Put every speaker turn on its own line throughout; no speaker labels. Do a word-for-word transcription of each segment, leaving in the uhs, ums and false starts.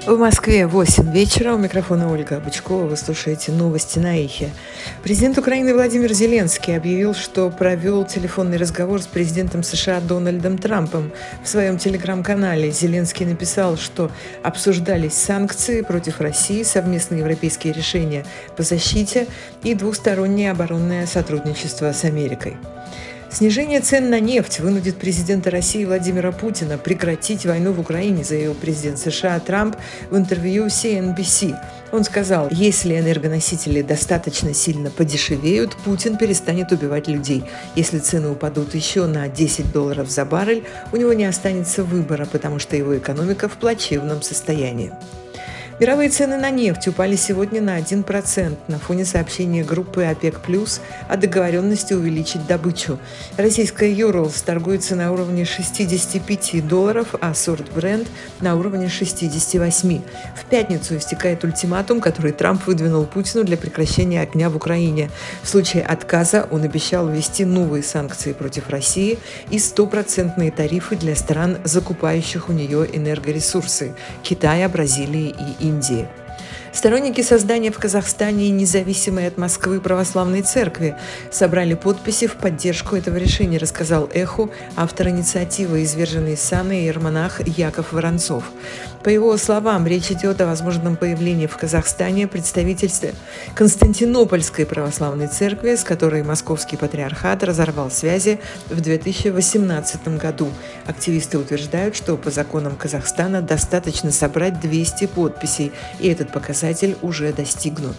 В Москве восемь вечера. У микрофона Ольга Бычкова. Вы слушаете новости на Эхе. Президент Украины Владимир Зеленский объявил, что провел телефонный разговор с президентом США Дональдом Трампом. В своем телеграм-канале Зеленский написал, что обсуждались санкции против России, совместные европейские решения по защите и двустороннее оборонное сотрудничество с Америкой. Снижение цен на нефть вынудит президента России Владимира Путина прекратить войну в Украине, заявил президент США Трамп в интервью си эн би си. Он сказал, если энергоносители достаточно сильно подешевеют, Путин перестанет убивать людей. Если цены упадут еще на десять долларов за баррель, у него не останется выбора, потому что его экономика в плачевном состоянии. Мировые цены на нефть упали сегодня на один процент на фоне сообщения группы ОПЕК+, о договоренности увеличить добычу. Российская Urals торгуется на уровне шестидесяти пяти долларов, а сорт Brent на уровне шестидесяти восьми. В пятницу истекает ультиматум, который Трамп выдвинул Путину для прекращения огня в Украине. В случае отказа он обещал ввести новые санкции против России и стопроцентные тарифы для стран, закупающих у нее энергоресурсы – Китая, Бразилии и Индии. Индии. Сторонники создания в Казахстане независимой от Москвы православной церкви собрали подписи в поддержку этого решения, рассказал Эху автор инициативы, изверженный сан и иеромонах Яков Воронцов. По его словам, речь идет о возможном появлении в Казахстане представительства Константинопольской православной церкви, с которой Московский патриархат разорвал связи в две тысячи восемнадцатом году. Активисты утверждают, что по законам Казахстана достаточно собрать двести подписей, и этот показатель уже достигнут.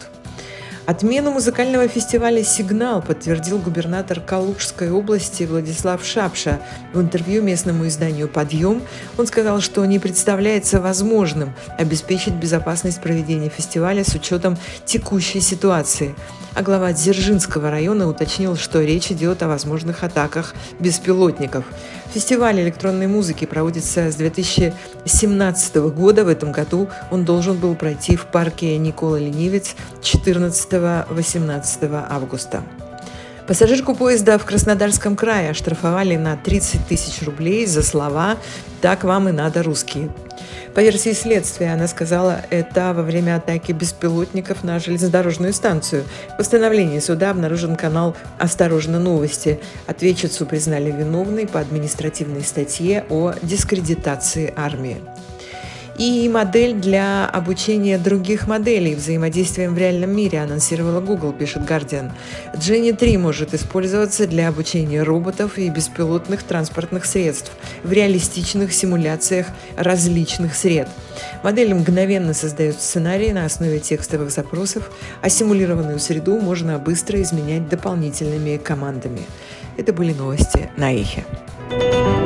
Отмену музыкального фестиваля «Сигнал» подтвердил губернатор Калужской области Владислав Шапша. В интервью местному изданию «Подъем» он сказал, что не представляется возможным обеспечить безопасность проведения фестиваля с учетом текущей ситуации. А глава Дзержинского района уточнил, что речь идет о возможных атаках беспилотников. Фестиваль электронной музыки проводится с две тысячи семнадцатого года. В этом году он должен был пройти в парке Никола Ленивец четырнадцатого-восемнадцатого августа. Пассажирку поезда в Краснодарском крае оштрафовали на тридцать тысяч рублей за слова «Так вам и надо, русские». По версии следствия, она сказала это во время атаки беспилотников на железнодорожную станцию. В постановлении суда обнаружен канал «Осторожно, новости». Ответчицу признали виновной по административной статье о дискредитации армии. И модель для обучения других моделей взаимодействием в реальном мире анонсировала Google, пишет Guardian. Дженни три может использоваться для обучения роботов и беспилотных транспортных средств в реалистичных симуляциях различных сред. Модель мгновенно создает сценарии на основе текстовых запросов, а симулированную среду можно быстро изменять дополнительными командами. Это были новости на Эхе.